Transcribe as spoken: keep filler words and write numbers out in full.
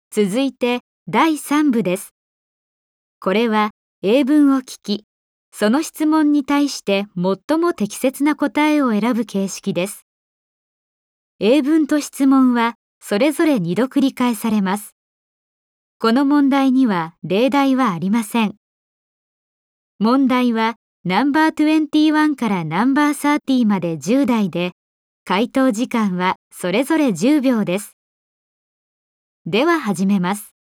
続いてだいさん部です。これは英文を聞き、その質問に対して最も適切な答えを選ぶ形式です。英文と質問はそれぞれにど繰り返されます。この問題には例題はありません。問題はナンバーにじゅういちからナンバーさんじゅうまでじゅう題で、回答時間はそれぞれじゅうびょうです。では始めます。